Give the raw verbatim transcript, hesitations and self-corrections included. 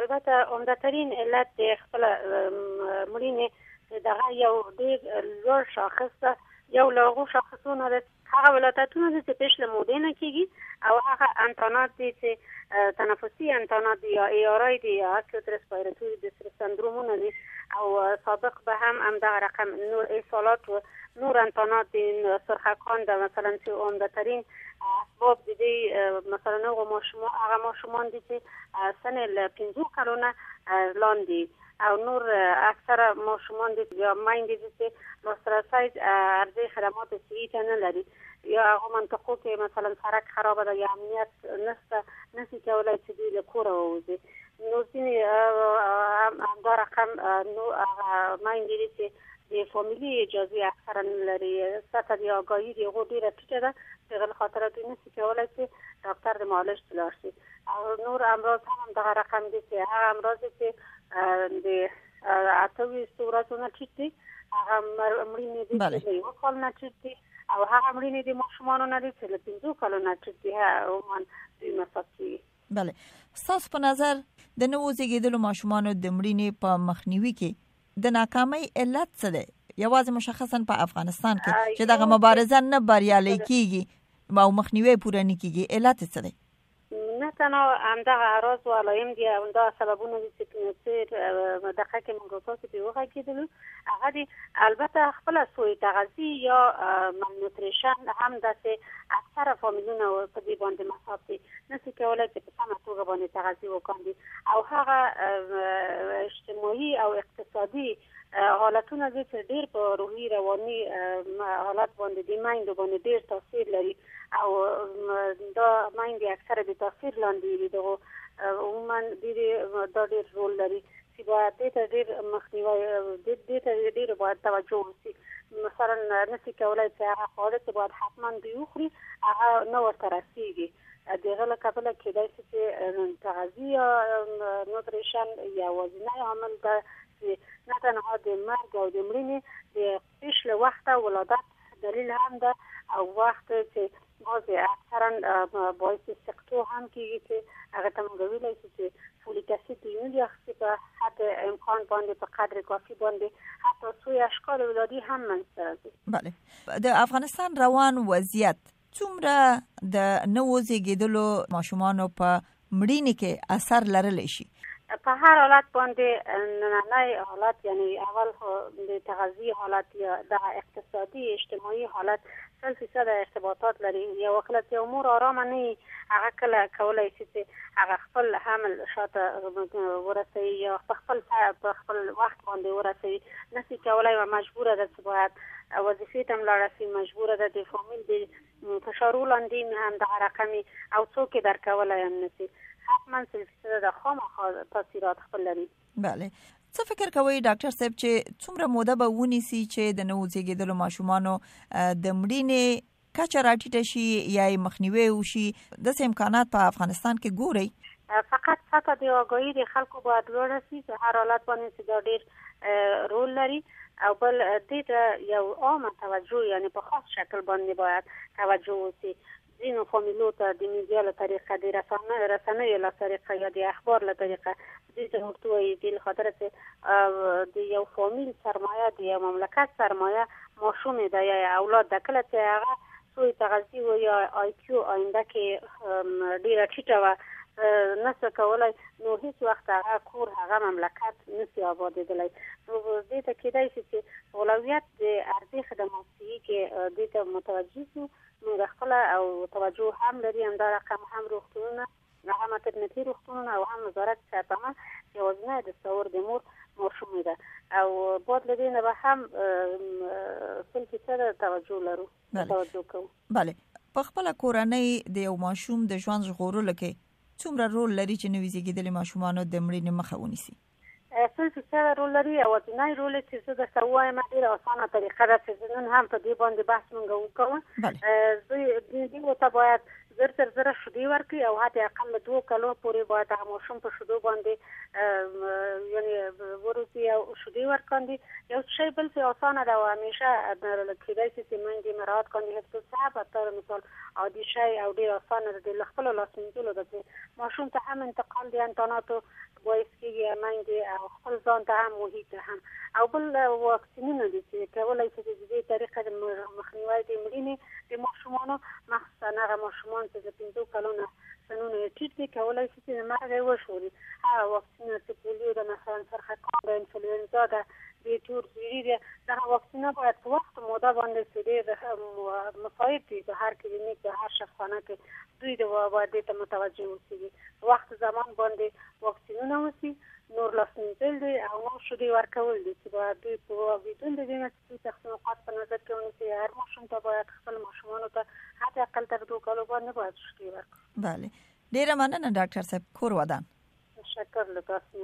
البته عمده‌ترین علت د خپل مړینې دغه یو ډېر لوړ شاخص ده، یو له هغو شاخصونو ده هغه ولادتونه دي چې پیش له مودې نه کېږي او هغه انتانات دي چې تنفسي انتانات دي یا ایارای دي یا اکیوت رسپیراتوري دیسترس سندرومونه دي او سابق به هم همدغه رقم نور احصالات و نور انتانات دي سرخکان ده مثلا چې عمده‌ترین اسباب دي مثلا هغه ماشومان هغه ماشومان دي چې سن له پنځو کلونو لاندې او نور اکثر ماشومان دي یا میندې دي چې لاسرسی عرضه خدمات صحی ته نه لري یا هغه منطقو کې مثلا سړک خراب ده یا امنیت نشته نشي کولای چې دوی له کوره ووځي. نو ځینې همدا رقم نو میندې دي چې د فامیلي اجازه اکثرا نه لري، سطح د آگاهي د هغو ډېره ټیټه ده په هغه خاطر دوی نشي کولای چې ډاکټر د معالج ته لاړ شي. او نور امراض هم همدغه رقم دي چې هغه امراض چې د اته ویشتو ورځو نه ټیټ دي، هغه مړینې دي چې د یوه کال نه ټیټ دي او هغه مړینې د ماشومانو نه دي چې له پنځو کالو نه ټیټ دي، عموما دوی مصاب کېږي. بله، ستاسو په نظر د نوو زیږېدلو ماشومانو د مړینې په مخنیوي کې د ناکامۍ علت څه دی؟ یوازې مشخصا په افغانستان کې چې دغه مبارزه نه بریالۍ کېږي او مخنیوی پوره نه کېږي، علت څه دی؟ نه تنها همدغه اعراض و علایم دي او همدغه سببونه دي چې دقیقه کې موږ تاسو ته وغږېدلو هغه دي. البته خپله سوء تغذیه یا مالنوتریشن هم داسې اکثره فامیلونه په دې باندې مصاب دي، نشي کولای چې په سمه توګه باندې تغذیه وکاندي او هغه اجتماعي او اقتصادي حالتونه دي چې ډېر په روحي رواني حالت باندې د میندو باندې ډېر تاثیر لري او دا میندې اکثره د تاثیر لاندې دي. دغه عموما دا ډېر رول لري چې باید دې ته ډېر مخنیوی دې ته ډېر باید توجه وشي. مثلا نشي کولای چې هغه خواړه چې باید حتما دوی وخوري هغه نه ورته رسېږي. د هغه له کبله کېدای شي چې تغذیه یا نوتریشن یوازینی عامل ده چې نه تنها د مرګ او د مړینې د پیش له وخته ولادت دلیل هم ده او وخت چې بعضې اکثرا باعث سقطو هم کېږي چې هغه ته موږ ویلی شو چې فولیک اسید دوی نه دي اخیستي په حد امکان باندې په قدر کافي باندې حتی سوی اشکال ولادي هم منځته راځي. بله، د افغانستان روان وضعیت څومره د نوو زیږېدلو ماشومانو په مړینې کې اثر لرلی شي؟ په هر حالت باندې نننی حالت یعنی اول د تغذیه حالت یا د اقتصادي اجتماعي حالت سل فیصد ارتباطات لري. یو وخت یو مور آرامه نه وي هغه کله کولی شي چې هغه خپل حمل شاته ورسوي یا په خپل په خپل وخت باندې ورسوي، نشي کولی و مجبوره ده چې باید وظیفې ته هم لاړه شي، مجبوره ده د فامیل د فشارو لاندې همدغه رقمي او څوک یې درکولی هم نشي. حتما سل فیصد د خامخا تاثیرات خپل لري. بله، څه فکر کوئ ډاکټر صاحب چې څومره موده به ونیسي چې د نوو زیږېدلو ماشومانو د مړینې کچه راټیټه شي یا یې مخنیوی وشي؟ داسې امکانات په افغانستان کې ګورئ؟ فقط سطح د آگاهي د خلکو باید لوړه شي چې هر حالت باندې چې دا ډېر رول لري او بل دې ته یو عامه توجه یعنی په خاص شکل باندې باید توجه وشي. ځینو فامیلو ته د میډیا له طریقه د رسنیو له طریقه یا د اخبار له طریقه دې ته ورته وایي دې له خاطره چې د یو فامیل سرمایه د یو مملکت سرمایه ماشوم ده یا اولاد ده. کله چې هغه سوء تغذیه و یا آی کیو آینده کې ډېره ټیټه وه نشي کولای نو هیڅ وخت هغه کور هغه مملکت نشي آبادېدلی. نو دې ته کېدای شي چې اولویت د عرضې خدمات صحي کې دې ته متوجه شو. موږ خپله او توجه هم لري همدا رقم هم روغتونونه هغه مترنتي روغتونونه او هم وزارت صحتمه یوازینی دستور د مور ماشومې ده او باید له دې نه به هم سل فیصده توجه لرو توجه کوو. بله، په خپله کورنۍ د یو ماشوم د ژوند ژغورلو کې څومره رول لري چې نوي زیږېدلي ماشومانو د مړینې مخه ونیسي؟ سل فیصده رول لري. یوازینی رول چې زه درته ووایم ډېره اسانه طریقه ده چې نن هم په دې باندې بحث موږ وکړو. زه دې ته باید زر تر زر شیدې ورکړي او حتی اقل دوه کلو پورې باید هغه ماشوم په شیدو باندې یعنی ورسي او شیدې ورکړي. یو شی بل څه اسانه ده او همیشه کېدای شي چې موږ مراعات کړو حفظ صحت تر مثال عادي شی او ډیر اسانه ده د خپل لاس مینځلو د ماشوم ته هم انتقال دي انتاناتو باعث کېږي موږ او خپل ځان ته هم محیط هم او بل واکسینونه دي چې کولای شي د دې طریقې د مخنیوي د مړینې د ماشومانو مخصوصا هغه ماشومان چې د پنځو کلونو سنونه ټیټ دي کولای شي چې مرګ وشوري. هغه واکسینونه چې پولیو د مثلا سرطان د انفلوئنزا د د تور زیری دا واکسینه باید په وخت موده باندې چې د مصایب دي په هر کلینیک په هر شفاخانه کې دوی د وادي ته متوجه اوسي وخت زمان باندې واکسینونه وسی نور لاسنیدل دي او نو شو دي ورکول دي چې باید دوی په بدون د دې چې تخصصات په نظر کې ونیسي. هر ماشوم ته باید خپل ماشومانو ته حتی اقل تر دوه کالو باندې باید شو دي ورکړي. بله ډیره مننه ډاکټر صاحب. کور ودان. تشکر له تاسو.